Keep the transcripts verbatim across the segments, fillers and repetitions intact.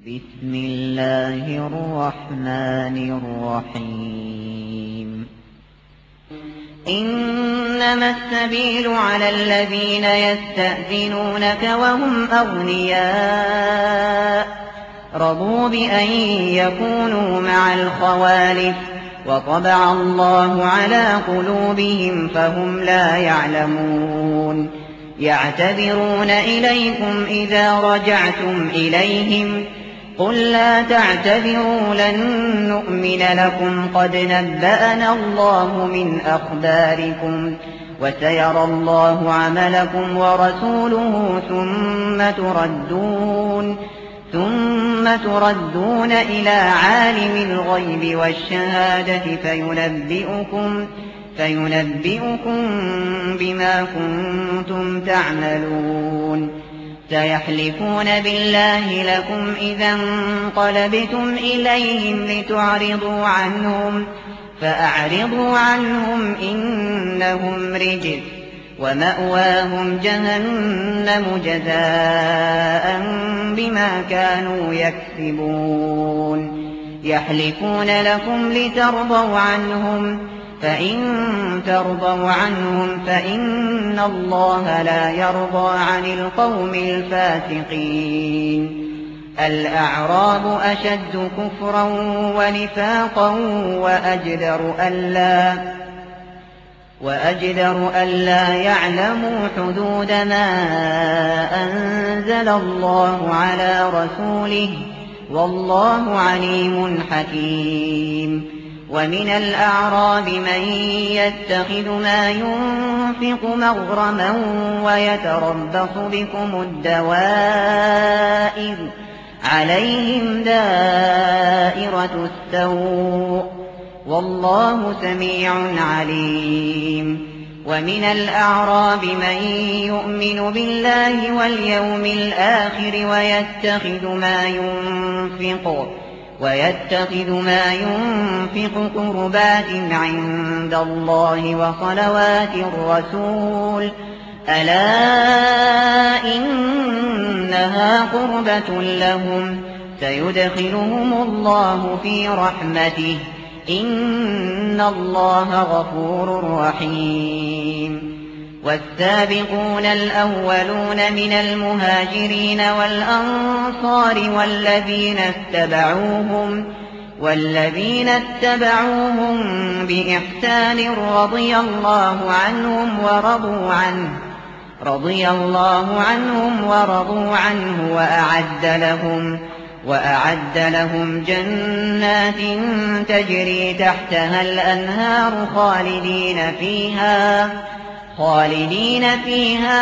بسم الله الرحمن الرحيم إنما السبيل على الذين يستأذنونك وهم أغنياء رضوا بأن يكونوا مع الخوالف وطبع الله على قلوبهم فهم لا يعلمون يعتذرون إليكم إذا رجعتم إليهم قل لا تعتذروا لن نؤمن لكم قد نبأنا الله من أخباركم وسيرى الله عملكم ورسوله ثم تردون ثم تردون إلى عالم الغيب والشهادة فينبئكم فينبئكم بما كنتم تعملون سيحلفون بالله لكم إذا انقلبتم إليهم لتعرضوا عنهم فأعرضوا عنهم إنهم رجس ومأواهم جهنم جزاء بما كانوا يكسبون يحلفون لكم لترضوا عنهم فإن ترضوا عنهم فإن الله لا يرضى عن القوم الفاسقين الأعراب أشد كفرا ونفاقا وأجدر ألا وأجدر ألا يعلموا حدود ما أنزل الله على رسوله والله عليم حكيم ومن الأعراب من يتخذ ما ينفق مغرما ويتربص بكم الدوائر عليهم دائرة السوء والله سميع عليم ومن الأعراب من يؤمن بالله واليوم الآخر ويتخذ ما ينفق ويتخذ ما ينفق قربات عند الله وصلوات الرسول ألا إنها قربة لهم سيدخلهم الله في رحمته إن الله غفور رحيم والسابقون الأولون من المهاجرين والأنصار والذين اتبعوهم والذين اتبعوهم بإحسان رضي الله عنهم ورضوا عنه رضي الله عنهم ورضوا عنه وأعد لهم وأعد لهم جنات تجري تحتها الأنهار خالدين فيها خالدين فيها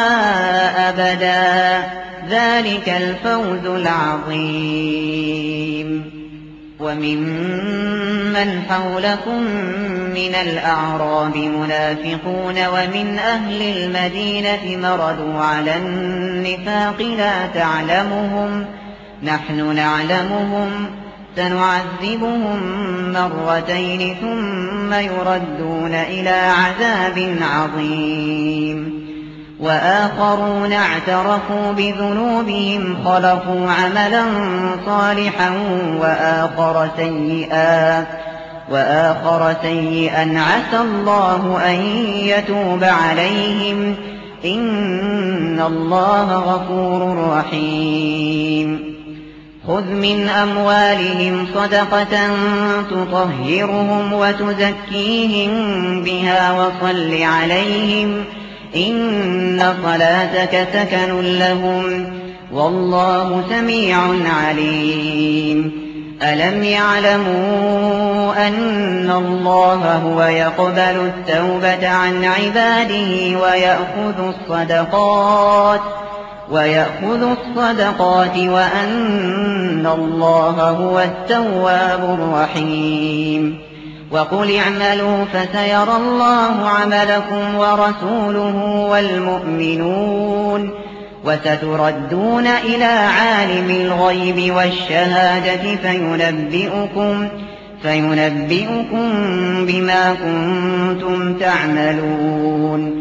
أبدا ذلك الفوز العظيم وممن حولكم من الأعراب منافقون ومن أهل المدينة مردوا على النفاق لا تعلمهم نحن نعلمهم سنعذبهم مرتين ثم يردون إلى عذاب عظيم وآخرون اعترفوا بذنوبهم خلقوا عملا صالحا وآخر سيئا وآخر سيئا عسى الله أن يتوب عليهم إن الله غفور رحيم خذ من أموالهم صدقة تطهرهم وتزكيهم بها وصل عليهم إن صلاتك سكن لهم والله سميع عليم ألم يعلموا أن الله هو يقبل التوبة عن عباده ويأخذ الصدقات ويأخذ الصدقات وأن الله هو التواب الرحيم وقل اعملوا فسيرى الله عملكم ورسوله والمؤمنون وستردون إلى عالم الغيب والشهادة فينبئكم فينبئكم بما كنتم تعملون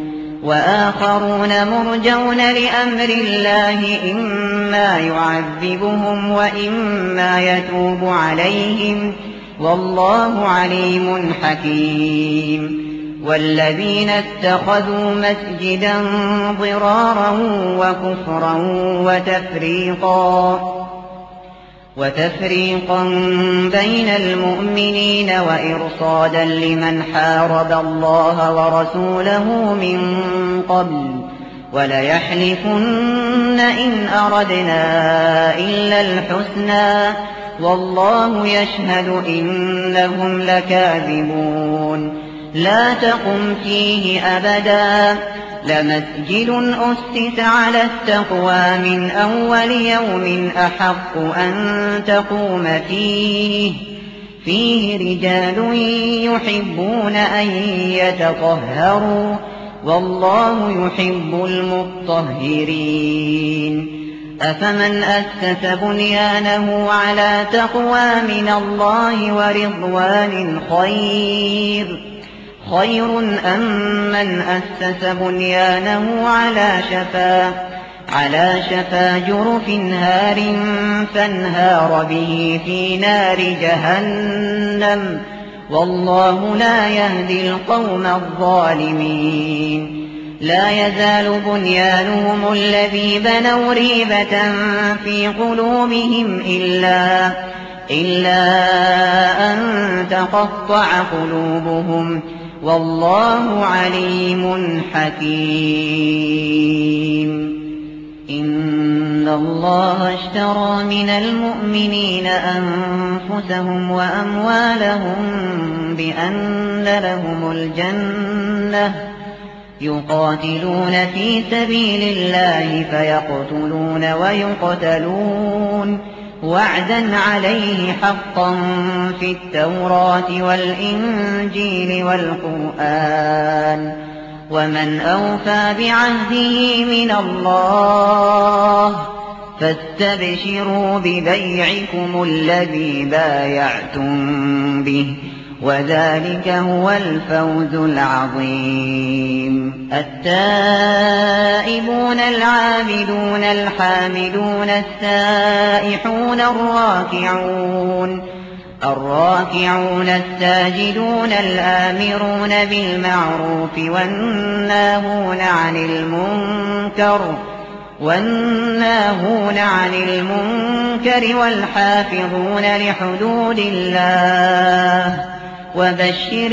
وآخرون مرجون لأمر الله إما يعذبهم وإما يتوب عليهم والله عليم حكيم والذين اتخذوا مسجدا ضرارا وكفرا وتفريقا وتفريقا بين المؤمنين وإرصادا لمن حارب الله ورسوله من قبل وليحلفن إن أردنا إلا الحسنى والله يشهد إنهم لكاذبون لا تقم فيه أبدا لمسجد أسس على التقوى من أول يوم أحق أن تقوم فيه فيه رجال يحبون أن يتطهروا والله يحب المطهرين أفمن أسس بنيانه على تقوى من الله ورضوان خير خير أم من أسس بنيانه على شفا على شفا جرف هار فانهار به في نار جهنم والله لا يهدي القوم الظالمين لا يزال بنيانهم الذي بنوا ريبة في قلوبهم إلا إلا أن تقطع قلوبهم والله عليم حكيم إن الله اشترى من المؤمنين أنفسهم وأموالهم بأن لهم الجنة يقاتلون في سبيل الله فيقتلون ويقتلون وعدا عليه حقا في التوراة والإنجيل والقرآن ومن أوفى بعهده من الله فاستبشروا ببيعكم الذي بايعتم به وذلك هو الفوز العظيم التائبون العابدون الحامدون السائحون الراكعون الراكعون الساجدون الآمرون بالمعروف والناهون عن المنكر والناهون عن المنكر والحافظون لحدود الله وبشر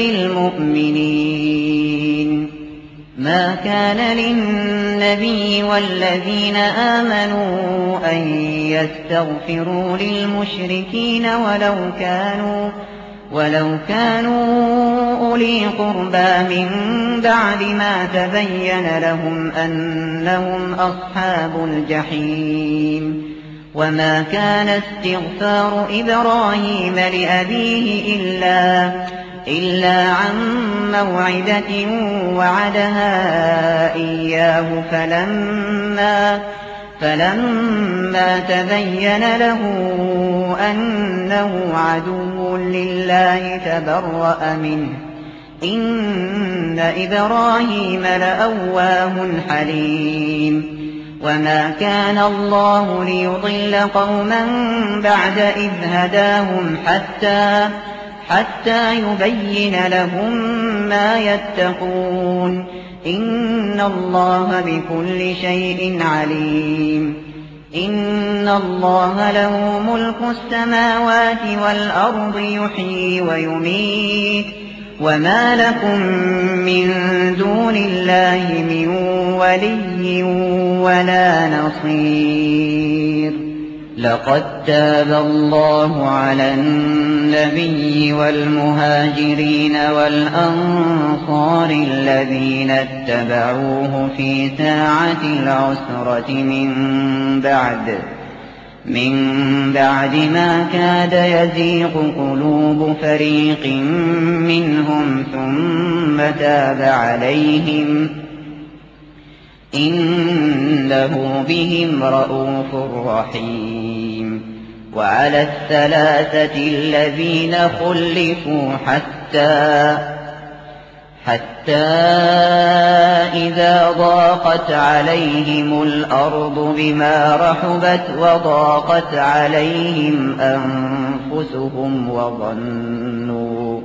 المؤمنين ما كان للنبي والذين آمنوا أن يستغفروا للمشركين ولو كانوا ولو كانوا أولي قربى من بعد ما تبين لهم أنهم أصحاب الجحيم وما كان استغفار إبراهيم لأبيه إلا إلا عن موعدة وعدها إياه فلما فلما تبين له أنه عدو لله تبرأ منه إن إبراهيم لأواه حليم وما كان الله ليضل قوما بعد إذ هداهم حتى حتى يبين لهم ما يتقون إن الله بكل شيء عليم إن الله له ملك السماوات والأرض يحيي ويميت وما لكم من دون الله من ولي ولا نصير لقد تاب الله على النبي والمهاجرين والأنصار الذين اتبعوه في ساعة العسرة من بعد من بعد ما كاد يزيغ قلوب فريق منهم ثم تاب عليهم إنه بهم رءوف رحيم وعلى الثلاثة الذين خلفوا حتى حتى إذا ضاقت عليهم الأرض بما رحبت وضاقت عليهم أنفسهم وظنوا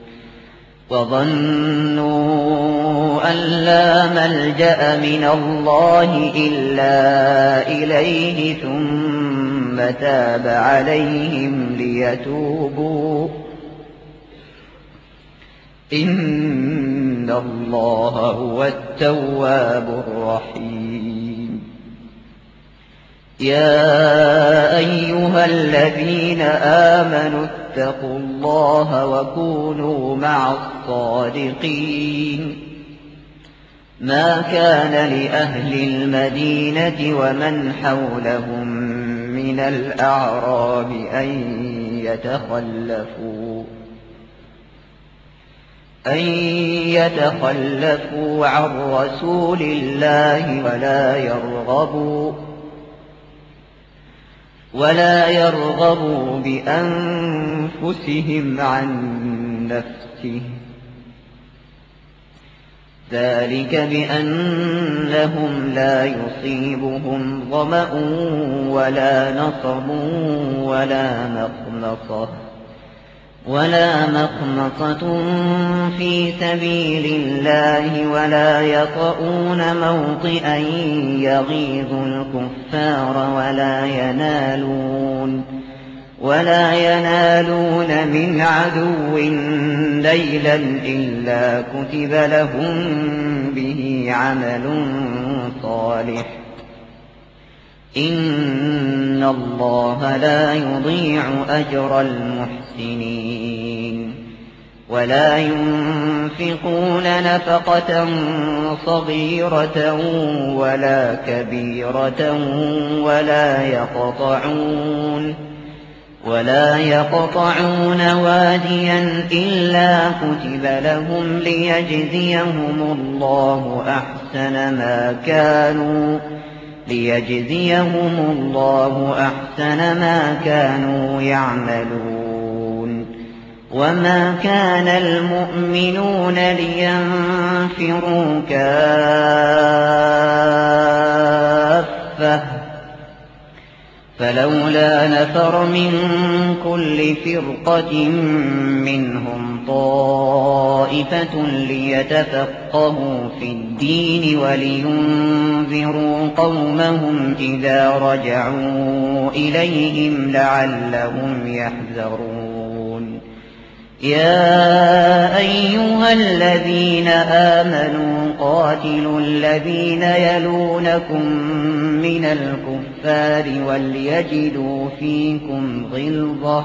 وظنوا أن لا ملجأ من الله إلا إليه ثم تاب عليهم ليتوبوا إن الله هو التواب الرحيم. يا أيها الذين آمنوا اتقوا الله وكونوا مع الصادقين. ما كان لأهل المدينة ومن حولهم من الأعراب أن يتخلفوا أن يتخلفوا عن رسول الله ولا يرغبوا ولا يرغبوا بأنفسهم عن نفسه، ذلك بأنهم لا يصيبهم ظمأ ولا نصب ولا مخمصة ولا مخمصة في سبيل الله ولا يطؤون موطئا يغيظ الكفار ولا ينالون ولا ينالون من عدو نيلا إلا كتب لهم به عمل صالح إن الله لا يضيع أجر المحسنين. ولا ينفقون نفقة صغيرة ولا كبيرة ولا يقطعون ولا يقطعون واديا إلا كتب لهم ليجزيهم الله أحسن ما كانوا ليجزيهم الله أحسن ما كانوا يعملون. وما كان المؤمنون لينفروا كافة فلولا نفر من كل فرقة منهم طائفة ليتفقهوا في الدين ولينذروا قومهم إذا رجعوا إليهم لعلهم يحذرون. يا أيها الذين آمنوا قاتلوا الذين يلونكم من الكفار وليجدوا فيكم غلظة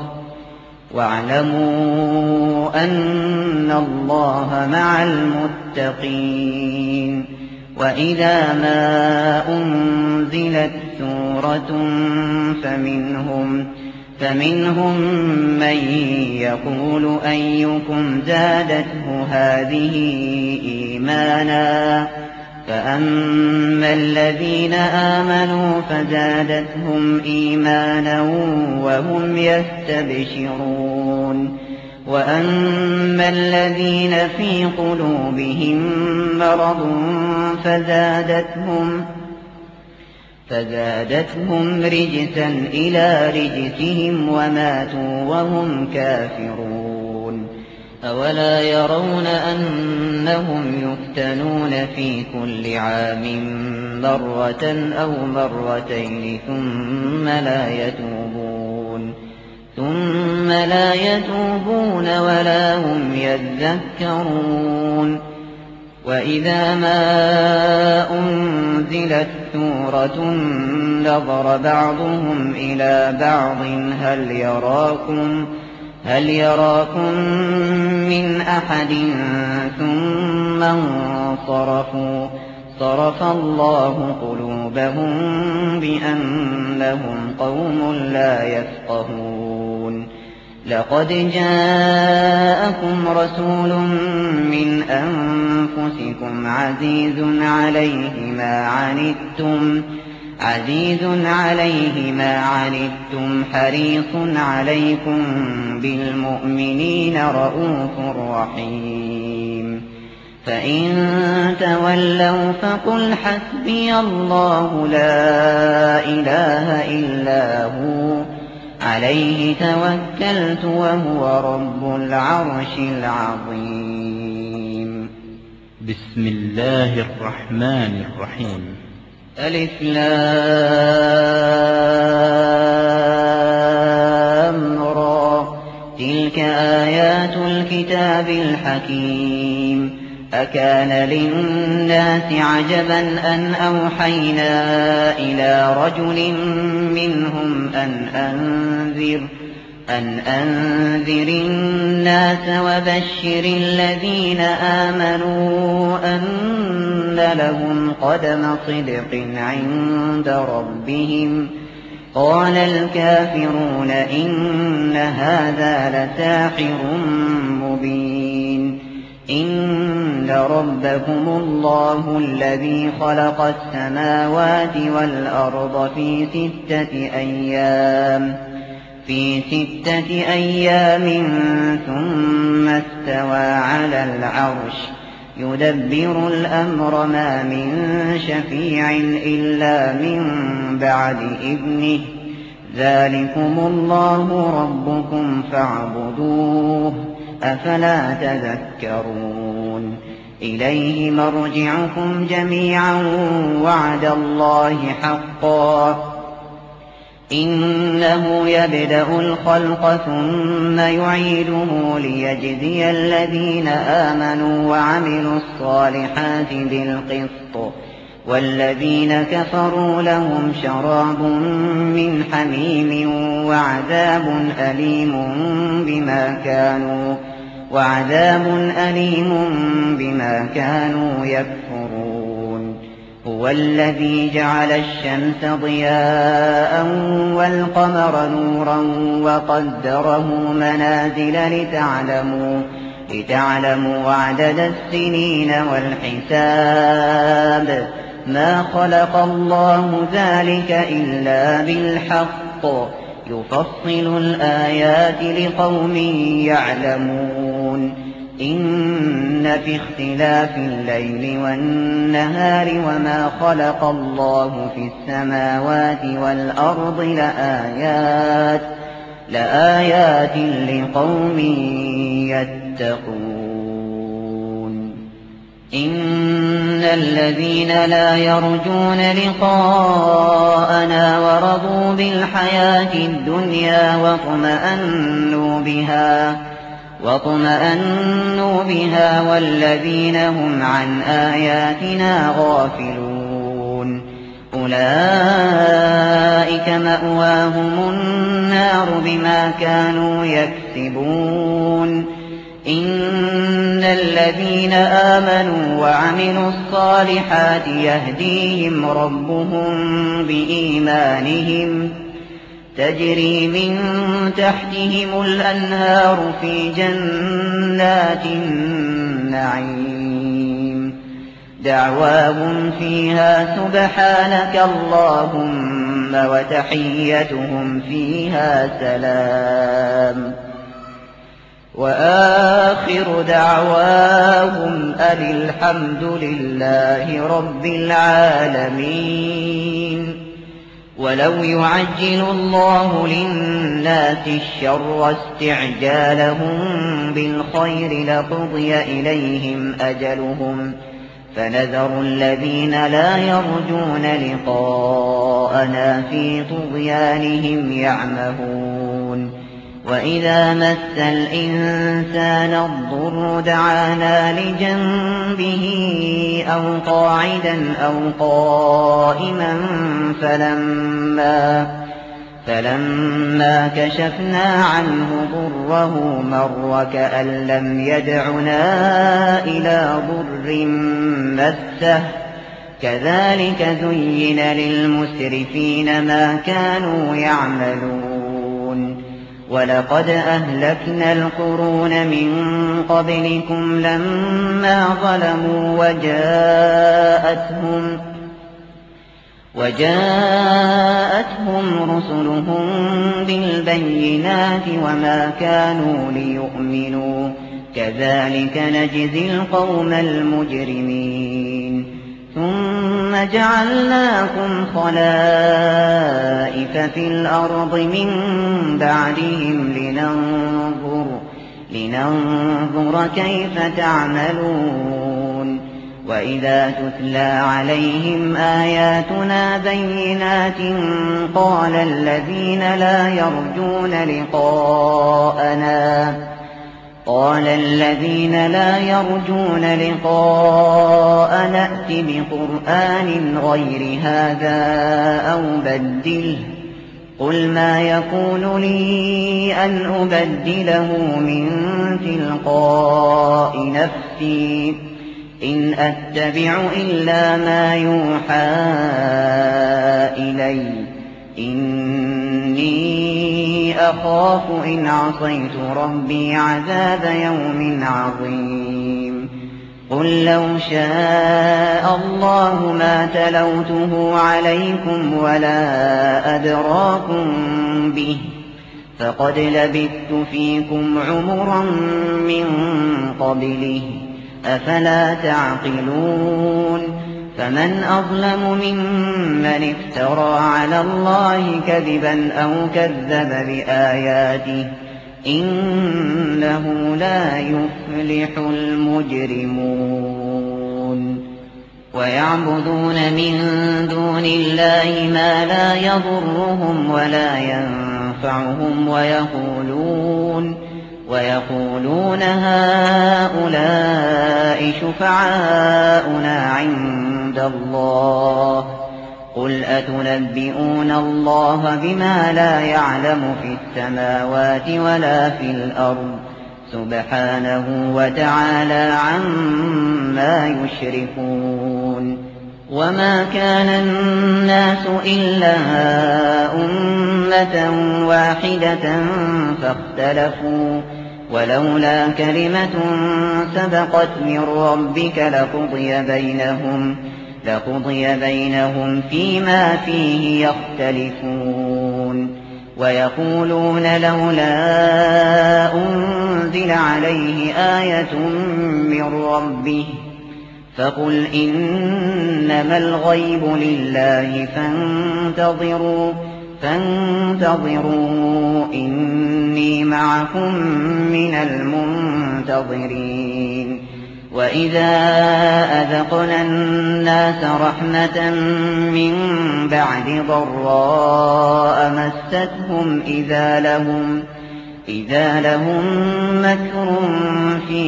واعلموا أن الله مع المتقين. وإذا ما أنزلت سورة فمنهم فمنهم من يقول أيكم زادته هذه إيمانا فأما الذين آمنوا فزادتهم إيمانا وهم يستبشرون. وأما الذين في قلوبهم مرض فزادتهم فزادتهم رجسا إلى رجسهم وماتوا وهم كافرون. أولا يرون أنهم يفتنون في كل عام مرة أو مرتين ثم لا يتوبون ثم لا يتوبون ولا هم يذكرون. وإذا ما أنزلت سورة نظر بعضهم إلى بعض هل يراكم هل يراكم من أحد ثم انصرفوا صرف الله قلوبهم بأنهم قوم لا يفقهون. لقد جاءكم رسول من أنفسكم عزيز عليه ما عنتم عزيز عليه ما عنتم حريص عليكم بالمؤمنين رءوف رحيم. فإن تولوا فقل حسبي الله لا إله إلا هو عليه توكلت وهو رب العرش العظيم. بسم الله الرحمن الرحيم. ألف لام را تلك آيات الكتاب الحكيم. أكان للناس عجبا أن أوحينا إلى رجل منهم أن أنذر أن أنذر الناس وبشر الذين آمنوا أن لهم قدم صدق عند ربهم. قال الكافرون إن هذا لساحر مبين. إن ربكم الله الذي خلق السماوات والأرض في ستة أيام في ستة أيام ثم استوى على العرش يدبر الأمر ما من شفيع إلا من بعد إذنه. ذلكم الله ربكم فاعبدوه أفلا تذكرون. إليه مرجعكم جميعا وعد الله حقا إنه يبدأ الخلق ثم يعيده ليجزي الذين آمنوا وعملوا الصالحات بالقسط والذين كفروا لهم شراب من حميم وعذاب أليم بما كانوا وعذاب أليم بما كانوا يكفرون. هو الذي جعل الشمس ضياء والقمر نورا وقدره منازل لتعلموا لتعلموا عدد السنين والحساب. ما خلق الله ذلك إلا بالحق يفصل الآيات لقوم يعلمون. إن في اختلاف الليل والنهار وما خلق الله في السماوات والأرض لآيات لآيات لقوم يتقون. إن الذين لا يرجون لقاءنا ورضوا بالحياة الدنيا واطمأنوا بها واطمأنوا بها والذين هم عن آياتنا غافلون أولئك مأواهم النار بما كانوا يكسبون. إن الذين آمنوا وعملوا الصالحات يهديهم ربهم بإيمانهم تجري من تحتهم الأنهار في جنات النعيم. دعواهم فيها سبحانك اللهم وتحيتهم فيها سلام. وآخر دعواهم أن الحمد لله رب العالمين. ولو يعجل الله للناس الشر استعجالهم بالخير لقضي إليهم أجلهم فنذر الذين لا يرجون لقاءنا في طغيانهم يعمهون. وإذا مس الإنسان الضر دعانا لجنبه أو قاعدا أو قائما فلما, فلما كشفنا عنه ضره مر كأن لم يدعنا إلى ضر مسه. كذلك زين للمسرفين ما كانوا يعملون. ولقد أهلكنا القرون من قبلكم لما ظلموا وجاءتهم وجاءتهم رسلهم بالبينات وما كانوا ليؤمنوا كذلك نجزي القوم المجرمين ثم جعلناكم خلائف في الأرض من بعدهم لننظر, لننظر كيف تعملون وإذا تتلى عليهم آياتنا بينات قال الذين لا يرجون لقاءنا قال الذين لا يرجون لقاءنا ائت بقرآن غير هذا أو بدله قل ما يكون لي أن أبدله من تلقاء نفسي إن أتبع إلا ما يوحى إلي إني أخاف إن عصيت ربي عذاب يوم عظيم قل لو شاء الله ما تلوته عليكم ولا أدراكم به فقد لبثت فيكم عمرا من قبله أفلا تعقلون فمن أظلم ممن افترى على الله كذبا أو كذب بآياته إنه لا يفلح المجرمون ويعبدون من دون الله ما لا يضرهم ولا ينفعهم ويقولون ويقولون هؤلاء شفعاؤنا عند الله قل أتنبئون الله بما لا يعلم في السماوات ولا في الأرض سبحانه وتعالى عما يشركون وما كان الناس إلا أمة واحدة فاختلفوا ولولا كلمة سبقت من ربك لقضي بينهم لقضي بينهم فيما فيه يختلفون ويقولون لولا أنزل عليه آية من ربه فقل إنما الغيب لله فانتظروا فانتظروا إني معكم من المنتظرين وإذا أذقنا الناس رحمة من بعد ضراء مستهم إذا لهم إذا لهم مكر في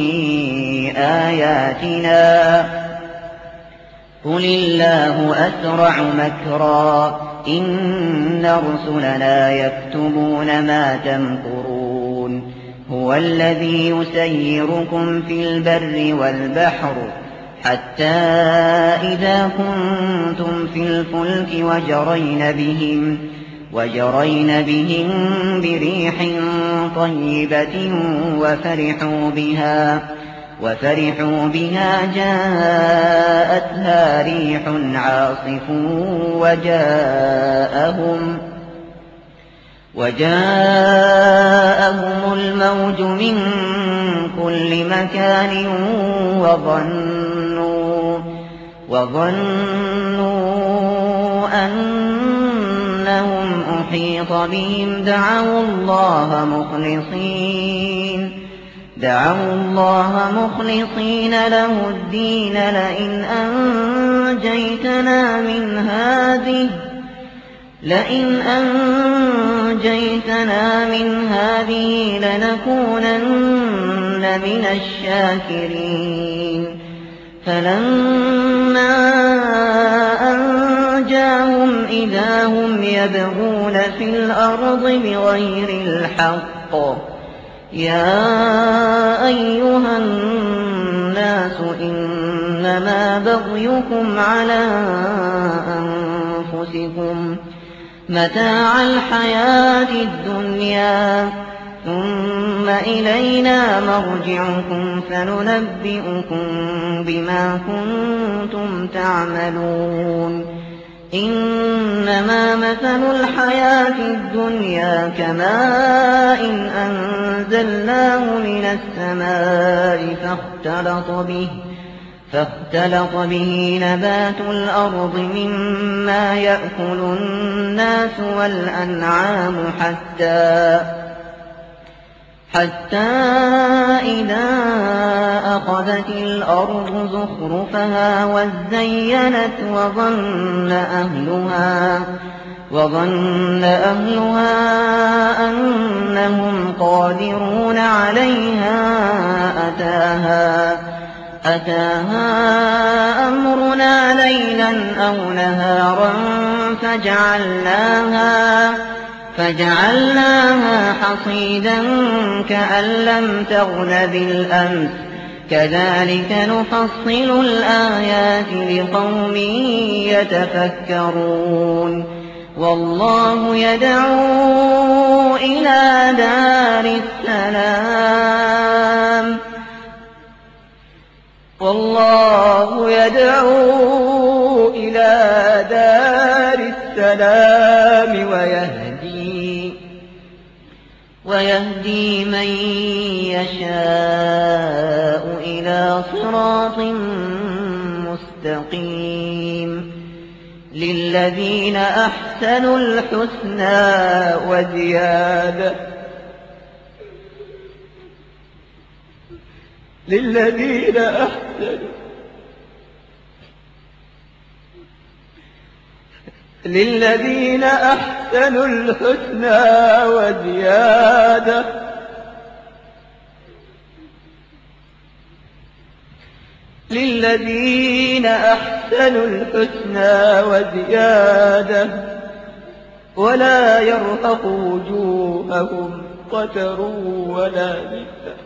آياتنا قل الله أسرع مكرا إن رسلنا يكتبون ما تمكرون هو الذي يسيركم في البر والبحر حتى إذا كنتم في الفلك وجرين بهم وجرين بهم بريح طيبة وفرحوا بها وفرحوا بها جاءتها ريح عاصف وجاءهم وجاءهم الموج من كل مكان وظنوا وظنوا أنهم أحيط بهم دعوا الله مخلصين دعوا الله مخلصين له الدين لئن أنجيتنا من هذه لئن أنجيتنا من هذه لنكونن من الشاكرين فلما أنجاهم إذا هم يبغون في الأرض بغير الحق يا أيها الناس إنما بغيكم على أنفسكم متاع الحياة الدنيا ثم إلينا مرجعكم فننبئكم بما كنتم تعملون إنما مثل الحياة الدنيا كماء أنزلناه من السماء فاختلط به فاختلط به نبات الأرض مما يأكل الناس والأنعام حتى حتى إذا أخذت الأرض زخرفها وزينت وظن أهلها وظن أهلها أنهم قادرون عليها أتاها أتاها أمرنا ليلا أو نهارا فجعلناها فجعلناها حصيدا كأن لم تغن بالأمس كذلك نفصل الآيات لقوم يتفكرون والله يدعو إلى دار السلام والله يدعو إلى دار السلام ويهدي ويهدي من يشاء إلى صراط مستقيم للذين أحسنوا الحسنى وزيادة للذين أحسنوا للذين أحسنوا الحسنى وزيادة للذين أحسنوا الحسنى وزيادة ولا يرهق وجوههم قتر ولا ذلة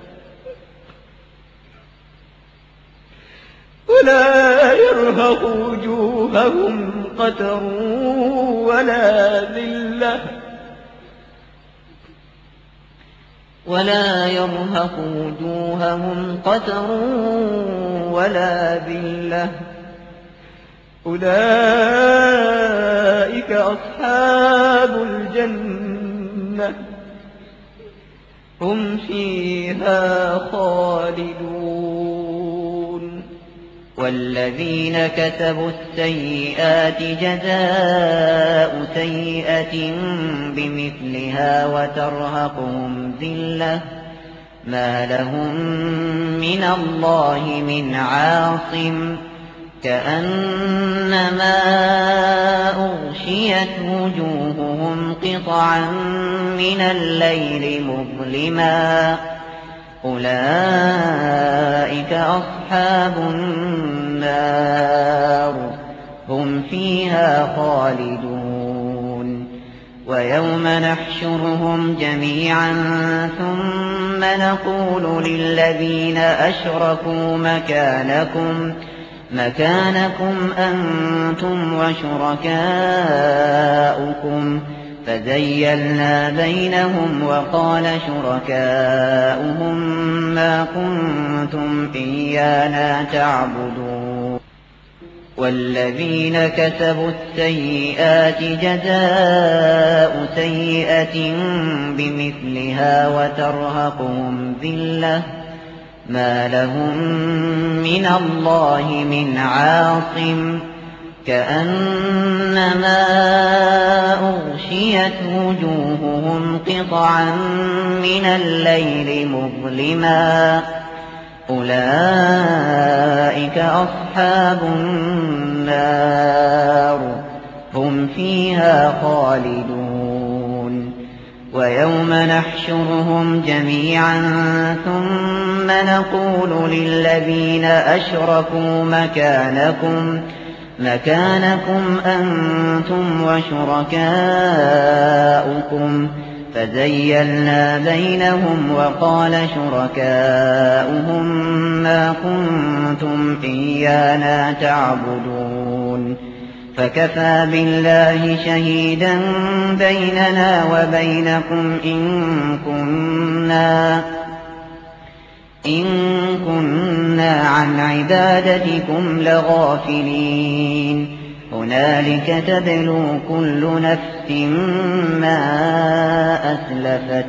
ولا يرهق وجوههم قتر ولا ذلة ولا يرهق وجوههم قتر ولا ذلة أولئك أصحاب الجنة هم فيها خالدون والذين كسبوا السيئات جزاء سيئة بمثلها وترهقهم ذلة ما لهم من الله من عاصم كأنما أغشيت وجوههم قطعا من الليل مظلما أولئك أصحاب النار هم فيها خالدون ويوم نحشرهم جميعا ثم نقول للذين أشركوا مكانكم مكانكم أنتم وشركاؤكم فزيلنا بينهم وقال شركاؤهم ما كنتم إيانا تعبدون والذين كسبوا السيئات جزاء سيئة بمثلها وترهقهم ذلة ما لهم من الله من عاصم كأنما أغشيت وجوههم قطعا من الليل مظلما أولئك أصحاب النار هم فيها خالدون ويوم نحشرهم جميعا ثم نقول للذين أشركوا مكانكم مكانكم أنتم وشركاؤكم فزيلنا بينهم وقال شركاؤهم ما كنتم إيانا تعبدون فكفى بالله شهيدا بيننا وبينكم إن كنا إن كنا عن عبادتكم لغافلين هنالك تبلو كل نفس ما أسلفت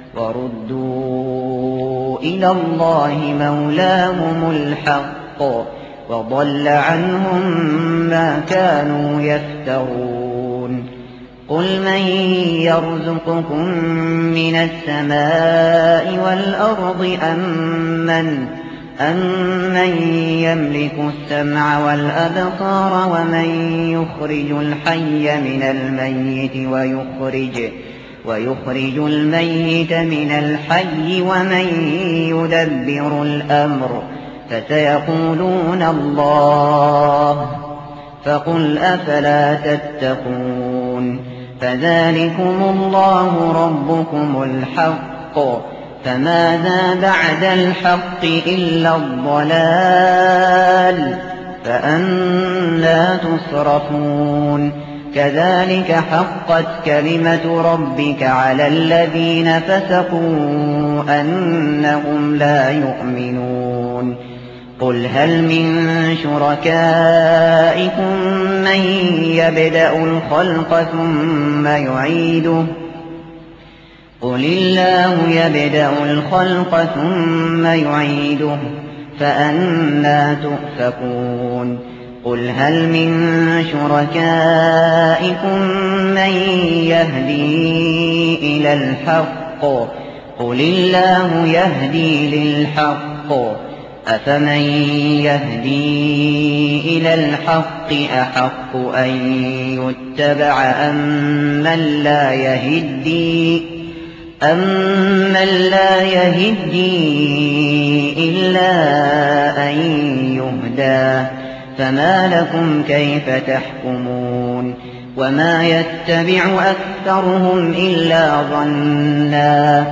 وردوا إلى الله مولاهم الحق وضل عنهم ما كانوا يفترون قل من يرزقكم من السماء والأرض أمن أمن يملك السمع والأبصار ومن يخرج الحي من الميت ويخرج, ويخرج الميت من الحي ومن يدبر الأمر فسيقولون الله فقل أفلا تتقون فذلكم الله ربكم الحق فماذا بعد الحق إلا الضلال فأنى تصرفون كذلك حقت كلمة ربك على الذين فسقوا أنهم لا يؤمنون قل هل من شركائكم من يبدأ الخلق ثم يعيده قل الله يبدأ الخلق ثم يعيده فأنى تؤفكون قل هل من شركائكم من يهدي إلى الحق قل الله يهدي للحق أفمن يهدي إلى الحق أحق أن يتبع أمن لا يهدي أمن لا يهدي إلا أن يهدى فما لكم كيف تحكمون وما يتبع أكثرهم إلا ظنا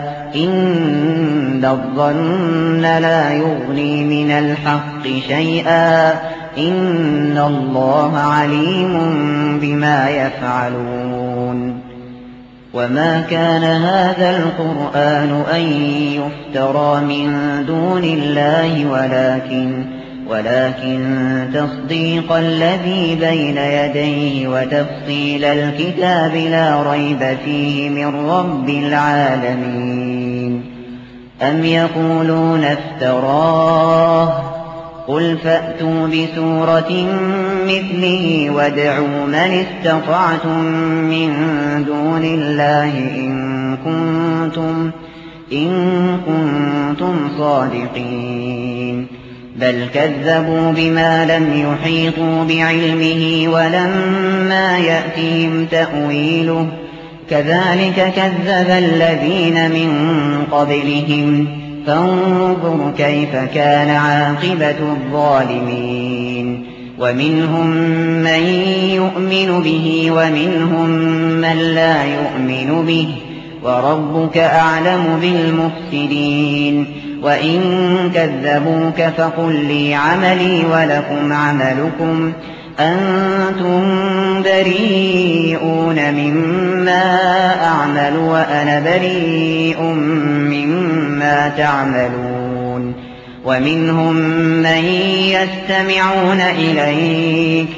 إن الظن لا يغني من الحق شيئا إن الله عليم بما يفعلون وما كان هذا القرآن أن يفترى من دون الله ولكن ولكن تصديق الذي بين يديه وتفصيل الكتاب لا ريب فيه من رب العالمين أم يقولون افتراه قل فأتوا بسورة مثله وادعوا من استطعتم من دون الله إن كنتم, إن كنتم صادقين بل كذبوا بما لم يحيطوا بعلمه ولما يأتهم تأويله كذلك كذب الذين من قبلهم فانظر كيف كان عاقبة الظالمين ومنهم من يؤمن به ومنهم من لا يؤمن به وربك أعلم بالمفسدين وإن كذبوك فقل لي عملي ولكم عملكم أنتم بريئون مما أعمل وأنا بريء مما تعملون ومنهم من يستمعون إليك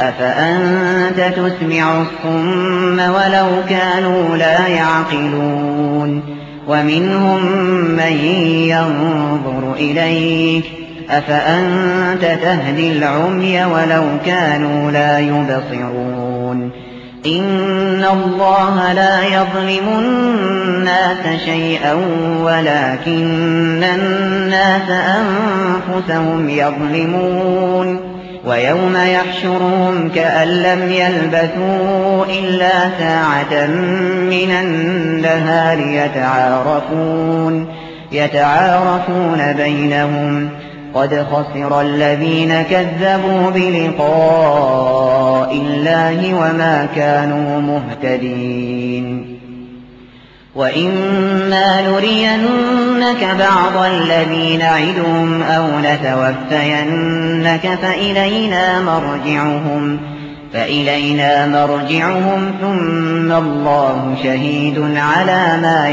أفأنت تسمع الصم ولو كانوا لا يعقلون ومنهم من ينظر إليك أفأنت تهدي العمي ولو كانوا لا يبصرون إن الله لا يظلم الناس شيئا ولكن الناس أنفسهم يظلمون ويوم يحشرهم كأن لم يلبثوا إلا ساعة من النهار يتعارفون, يتعارفون بينهم قد خسر الذين كذبوا بلقاء الله وما كانوا مهتدين وإما نرينك بعض الذي نعدهم أو نتوفينك فإلينا مرجعهم, فإلينا مرجعهم ثم الله شهيد على ما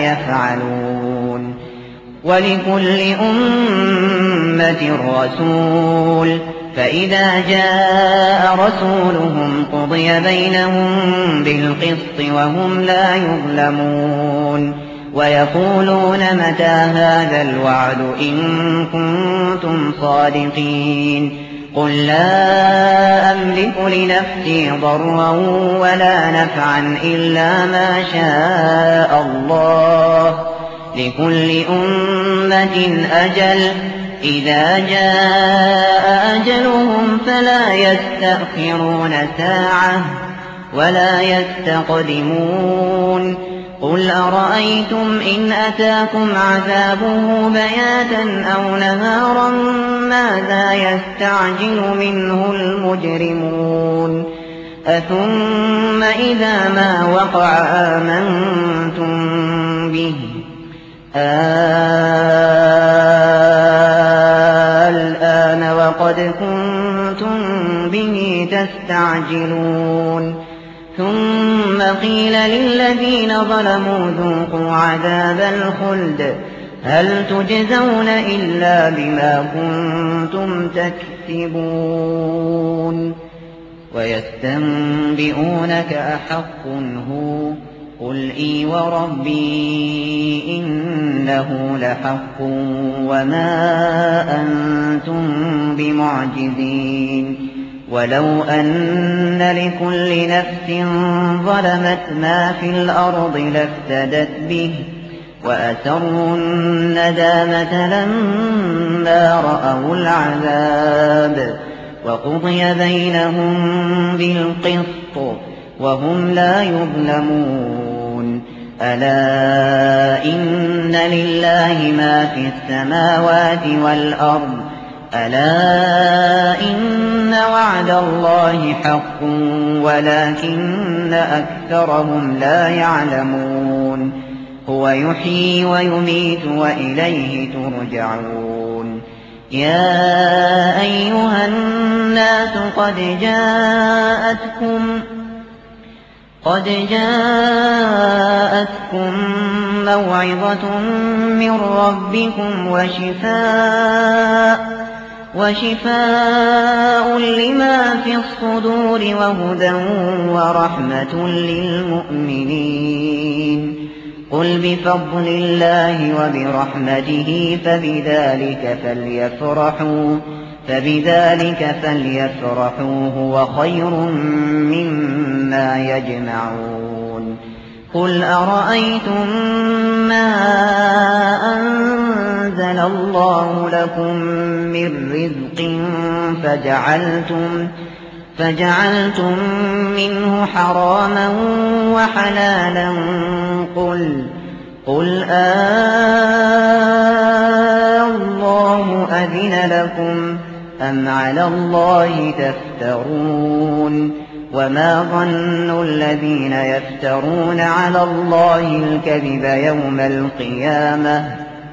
يفعلون ولكل أمة رسول فإذا جاء رسولهم قضي بينهم بالقسط وهم لا يظلمون ويقولون متى هذا الوعد إن كنتم صادقين قل لا أملك لنفسي ضرا ولا نفعا إلا ما شاء الله لكل أمة أجل إذا جاء أجلهم فلا يستأخرون ساعة ولا يستقدمون قل أرأيتم إن أتاكم عذابه بياتا أو نهارا ماذا يستعجل منه المجرمون أثم إذا ما وقع آمنتم به الآن وقد كنتم به تستعجلون ثم قيل للذين ظلموا ذوقوا عذاب الخلد هل تجزون إلا بما كنتم تكسبون ويستنبئونك أحق هو قل إي وربي إنه لحق وما أنتم بمعجزين ولو أن لكل نفس ظلمت ما في الأرض لافتدت به وأسروا الندامة لما رأوا العذاب وقضي بينهم بالقسط وهم لا يظلمون ألا إن لله ما في السماوات والأرض ألا إن وعد الله حق ولكن أكثرهم لا يعلمون هو يحيي ويميت وإليه ترجعون يا أيها الناس قد جاءتكم قد جاءتكم موعظة من ربكم وشفاء وشفاء لما في الصدور وهدى ورحمة للمؤمنين قل بفضل الله وبرحمته فبذلك فليفرحوا فبذلك فليفرحوا هو خير مما يجمعون قل أرأيتم ما أنزل الله لكم من رزق فجعلتم فجعلتم منه حراما وحلالا قل قل آه الله أذن لكم أم على الله تفترون وما ظن الذين يفترون على الله الكذب يوم القيامة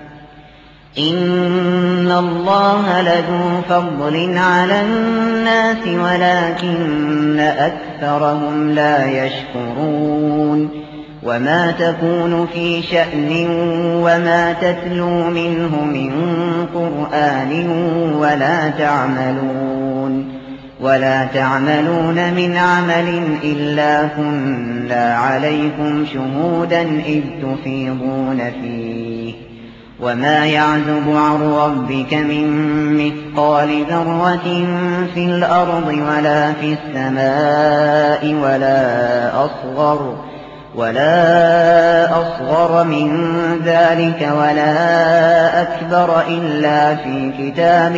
إن الله لذو فضل على الناس ولكن أكثرهم لا يشكرون وما تكون في شأن وما تتلو منه من قرآن ولا تعملون ولا تعملون من عمل إلا كنا عليكم شهودا إذ تفيضون فيه وما يعزب عن ربك من مثقال ذرة في الأرض ولا في السماء ولا أصغر ولا أصغر من ذلك ولا أكبر إلا في كتاب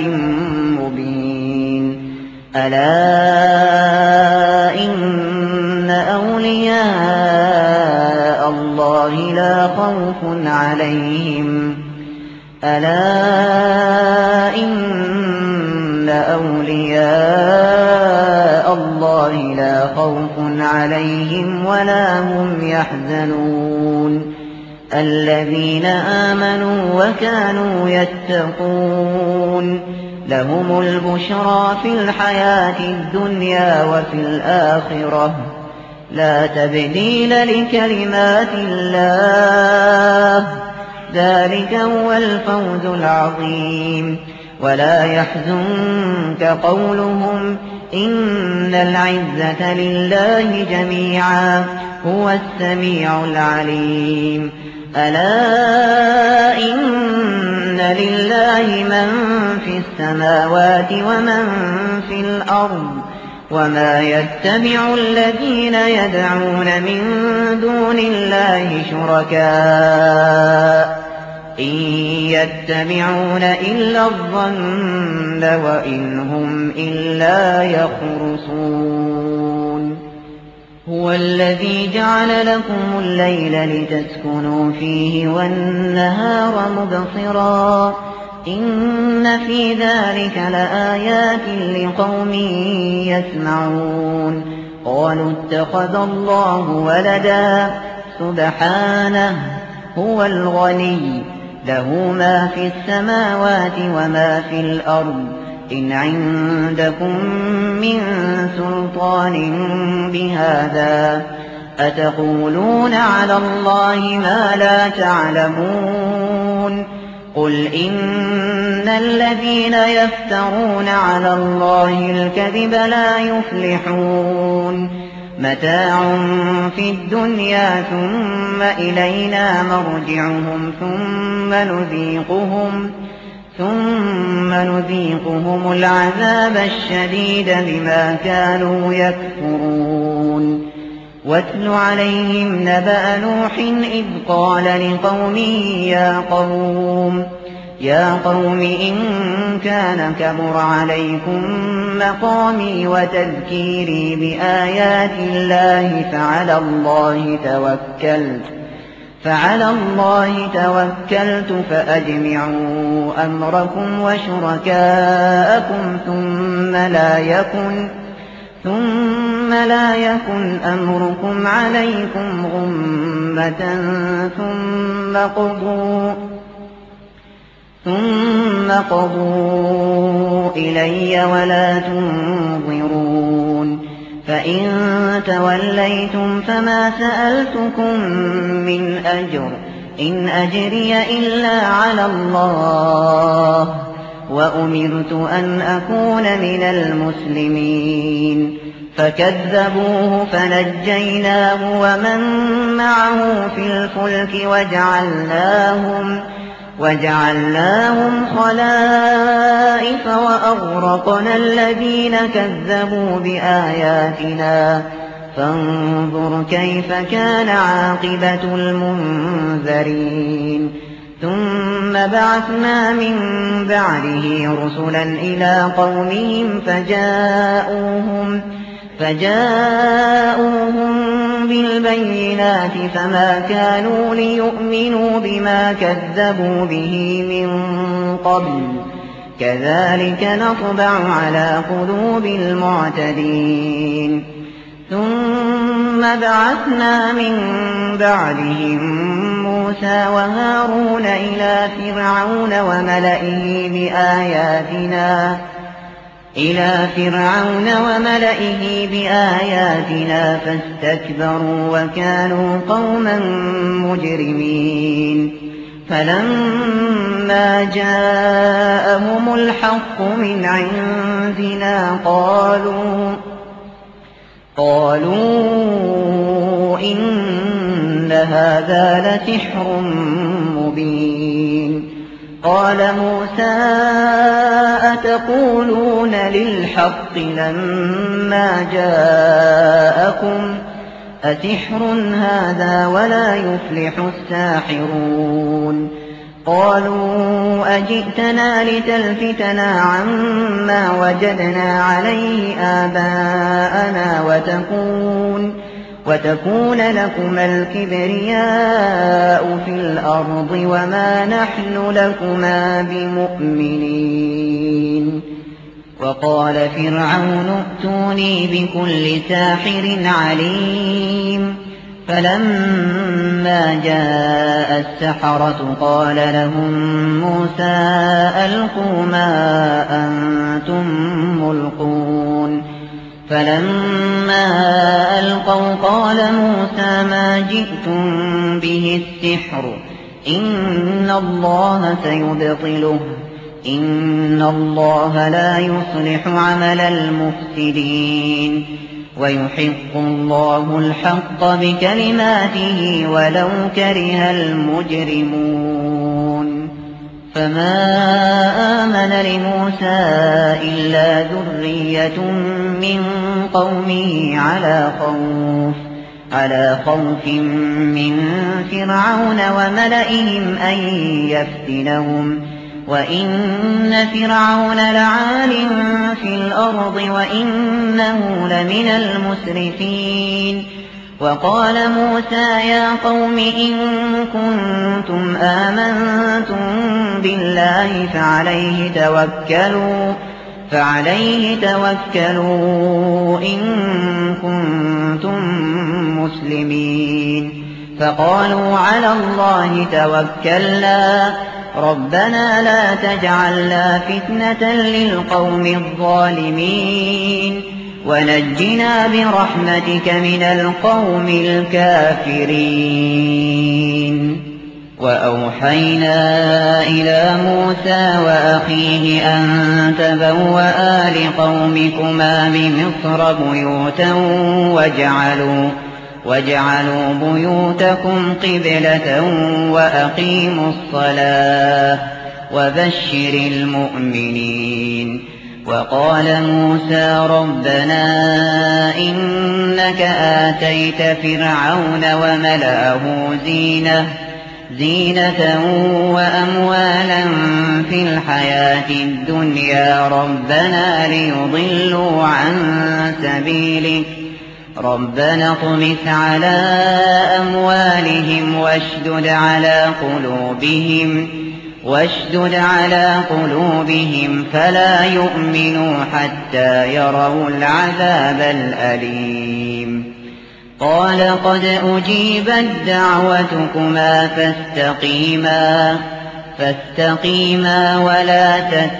مبين ألا إن أولياء الله لا خوف عليهم ألا إن أولياء الله لا خوف عليهم ولا هم يحزنون الذين آمنوا وكانوا يتقون لهم البشرى في الحياة الدنيا وفي الآخرة لا تبديل لكلمات الله ذلك هو الفوز العظيم ولا يحزنك قولهم إن العزة لله جميعا هو السميع العليم ألا إن لله من في السماوات ومن في الأرض وما يتبع الذين يدعون من دون الله شركاء إن يتبعون إلا الظن وإن هم إلا يخرصون هو الذي جعل لكم الليل لتسكنوا فيه والنهار مبصرا إن في ذلك لآيات لقوم يسمعون قالوا اتخذ الله ولدا سبحانه هو الغني له ما في السماوات وما في الأرض إن عندكم من سلطان بهذا أتقولون على الله ما لا تعلمون قل إن الذين يفترون على الله الكذب لا يفلحون متاع في الدنيا ثم إلينا مرجعهم ثم نذيقهم ثم نذيقهم العذاب الشديد بما كانوا يكفرون واتل عليهم نبأ نوح إذ قال لقومه يا قوم يا قوم إن كان كبر عليكم مقامي وتذكيري بآيات الله فعلى الله توكلت فعلى الله توكلت فأجمعوا أمركم وشركاءكم ثم لا يكن ثم لا يكن أمركم عليكم غمة ثم قضوا ثم قضوا إلي ولا تنظرون فإن توليتم فما سألتكم من أجر إن أجري إلا على الله وأمرت أن أكون من المسلمين فكذبوه فنجيناه ومن معه في الفلك وجعلناهم وجعلناهم خلائف وأغرقنا الذين كذبوا بآياتنا فانظر كيف كان عاقبة المنذرين ثم بعثنا من بعده رسلا إلى قومهم فجاءوهم فجاءوهم بالبينات فما كانوا ليؤمنوا بما كذبوا به من قبل كذلك نطبع على قلوب المعتدين ثم بعثنا من بعدهم موسى وهارون إلى فرعون وملئه بآياتنا إلى فرعون وملئه بآياتنا فاستكبروا وكانوا قوما مجرمين فلما جاءهم الحق من عندنا قالوا قالوا إن هذا لسحر مبين قال موسى أتقولون للحق لما جاءكم أسحر هذا ولا يفلح الساحرون قالوا أجئتنا لتلفتنا عما وجدنا عليه آباءنا وتكون وتكون لكما الكبرياء في الأرض وما نحن لكما بمؤمنين وقال فرعون ائتوني بكل ساحر عليم فلما جاء السحرة قال لهم موسى ألقوا ما أنتم ملقون فلما ألقوا قال موسى ما جئتم به السحر إن الله سيبطله إن الله لا يصلح عمل المفسدين ويحق الله الحق بكلماته ولو كره المجرمون فما آمن لموسى إلا ذرية من قومه على خوف على خوف من فرعون وملئهم أن يفتنهم وإن فرعون لعال في الأرض وإنه لمن المسرفين وقال موسى يا قوم إن كنتم آمنتم بالله فعليه توكلوا فعليه توكلوا إن كنتم مسلمين فقالوا على الله توكلنا ربنا لا تجعلنا فتنة للقوم الظالمين ونجنا برحمتك من القوم الكافرين وأوحينا إلى موسى وأخيه أن تبوأ لقومكما بمصر بيوتا واجعلوا واجعلوا بيوتكم قبلة وأقيموا الصلاة وبشر المؤمنين وقال موسى ربنا إنك آتيت فرعون وملأه زينة زينة وأموالا في الحياة الدنيا ربنا ليضلوا عن سبيلك ربنا اطمس على أموالهم واشدد على قلوبهم واشدد على قلوبهم فلا يؤمنوا حتى يروا العذاب الأليم قال قد أجيبت دعوتكما فاستقيما فاستقيما ولا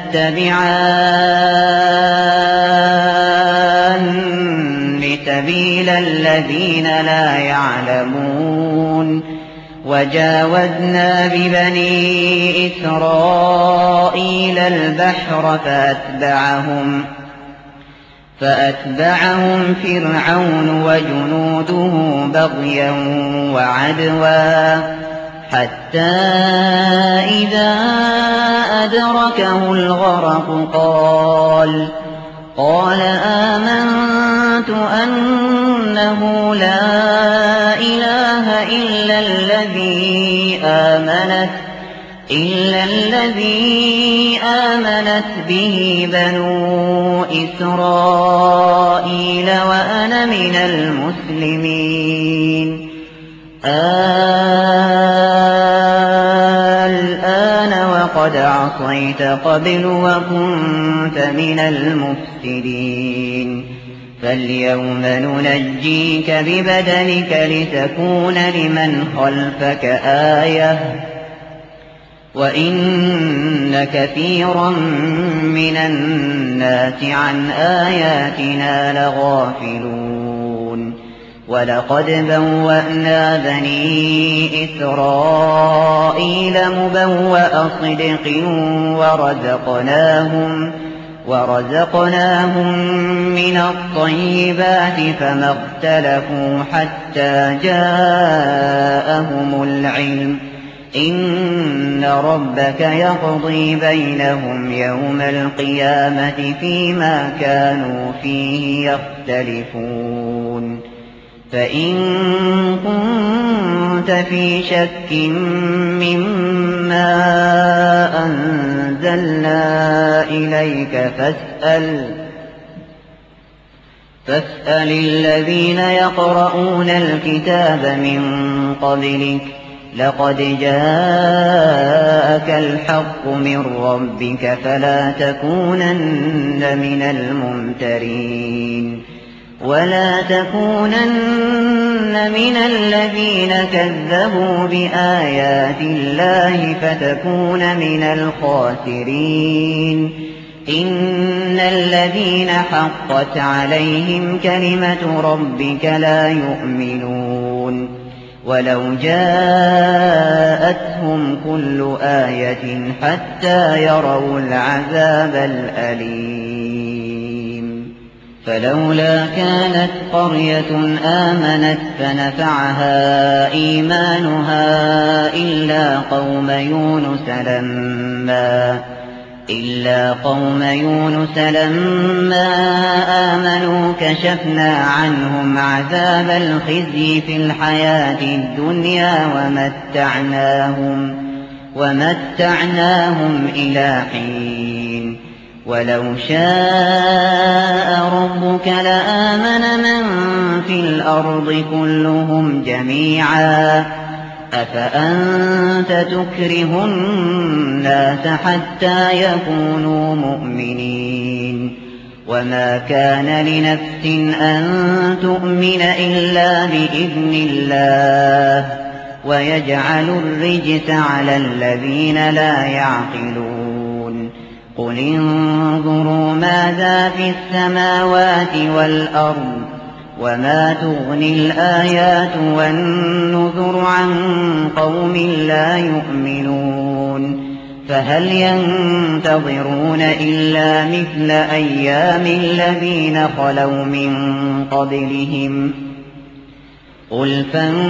تتبعان سبيل الذين لا يعلمون وجاوزنا ببني إسرائيل البحر فأتبعهم فأتبعهم فرعون وجنوده بغيا وعدوا حتى إذا أدركه الغرق قال قال آمنت أنه لا إله إلا الذي آمنت إلا الذي آمنت به بنو إسرائيل وأنا من المسلمين الآن وقد عصيت قبل وكنت من المفسدين فاليوم ننجيك ببدنك لتكون لمن خلفك آية وإن كثيرا من الناس عن آياتنا لغافلون ولقد بوأنا بني إسرائيل مبوأ صدق ورزقناهم ورزقناهم من الطيبات فما اختلفوا حتى جاءهم العلم إن ربك يقضي بينهم يوم القيامة فيما كانوا فيه يختلفون فإن كنت في شك مما أنزلنا إليك فاسأل فاسأل الذين يقرؤون الكتاب من قبلك لقد جاءك الحق من ربك فلا تكونن من الممترين ولا تكونن من الذين كذبوا بآيات الله فتكون من الخاسرين إن الذين حقت عليهم كلمة ربك لا يؤمنون ولو جاءتهم كل آية حتى يروا العذاب الأليم. فلولا كانت قرية آمنت فنفعها إيمانها إلا قوم يونس لما إلا قوم يونس لما آمنوا كشفنا عنهم عذاب الخزي في الحياة الدنيا ومتعناهم, ومتعناهم إلى حين. ولو شاء ربك لآمن من في الأرض كلهم جميعا أفأنت تكره الناس حتى يكونوا مؤمنين. وما كان لنفس أن تؤمن إلا بإذن الله ويجعل الرجس على الذين لا يعقلون. قل انظروا ماذا في السماوات والأرض وما تغني الآيات والنذر عن قوم لا يؤمنون. فهل ينتظرون إلا مثل أيام الذين خلوا من قبلهم قل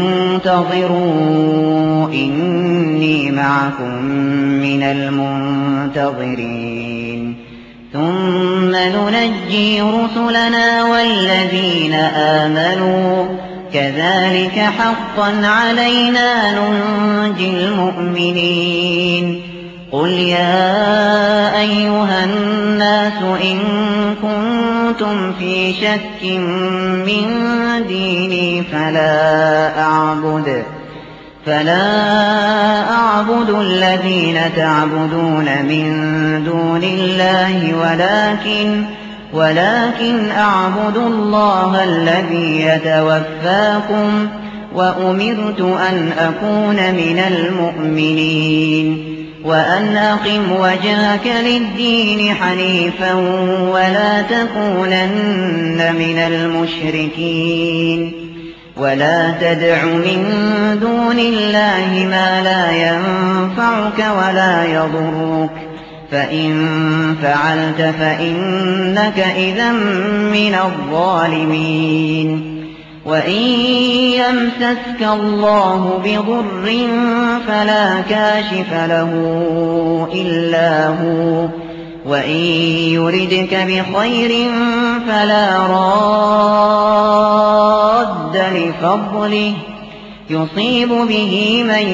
فانتظروا إني معكم من المنتظرين. ثم ننجي رسلنا والذين آمنوا كذلك حقا علينا ننجي المؤمنين. قل يا أيها الناس إن كنتم في شك من ديني فلا أعبد فلا أعبد الذين تعبدون من دون الله ولكن ولكن أعبد الله الذي يتوفاكم وأمرت أن أكون من المؤمنين. وأن أقم وجهك للدين حنيفا ولا تكونن من المشركين. ولا تدع من دون الله ما لا ينفعك ولا يضرك فإن فعلت فإنك إذا من الظالمين. وإن يمسسك الله بضر فلا كاشف له إلا هو وإن يردك بخير فلا راد لفضله يصيب به من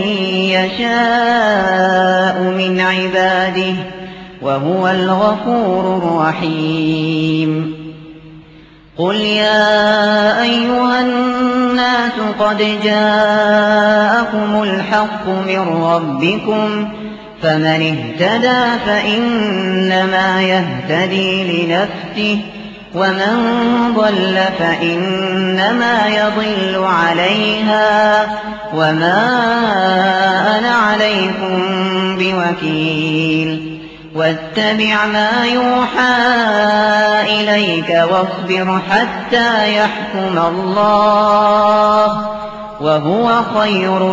يشاء من عباده وهو الغفور الرحيم. قل يا أيها الناس قد جاءكم الحق من ربكم فمن اهتدى فإنما يهتدي لنفسه ومن ضل فإنما يضل عليها وما أنا عليكم بوكيل. واتبع ما يوحى إليك واصبر حتى يحكم الله وهو خير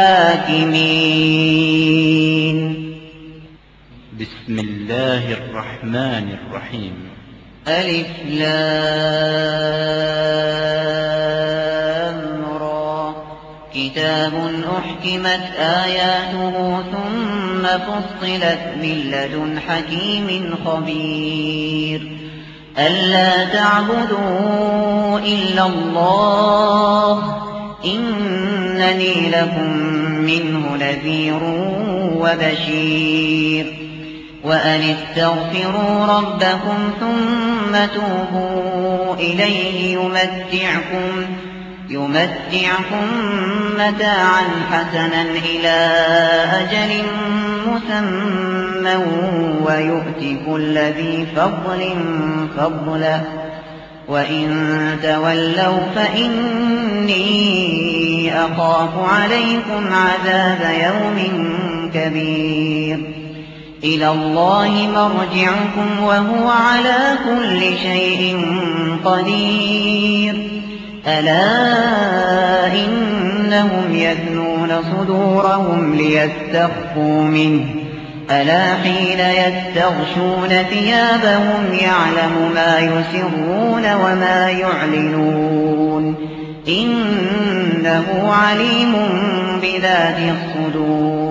الحاكمين. بسم الله الرحمن الرحيم. ألف لام را كتاب أحكمت آياته ثم فصلت من لدن حكيم خبير. ألا تعبدوا إلا الله إنني لكم منه نذير وبشير. وأن استغفروا ربكم ثم توبوا إليه يمتعكم يمتعكم متاعا حسنا إلى أجل مسمى ويؤت كل ذي فضل فضله وإن تولوا فإني أخاف عليكم عذاب يوم كبير. إلى الله مرجعكم وهو على كل شيء قدير. ألا إنهم يثنون صدورهم ليستخفوا منه ألا حين يستغشون ثيابهم يعلم ما يسرون وما يعلنون إنه عليم بذات الصدور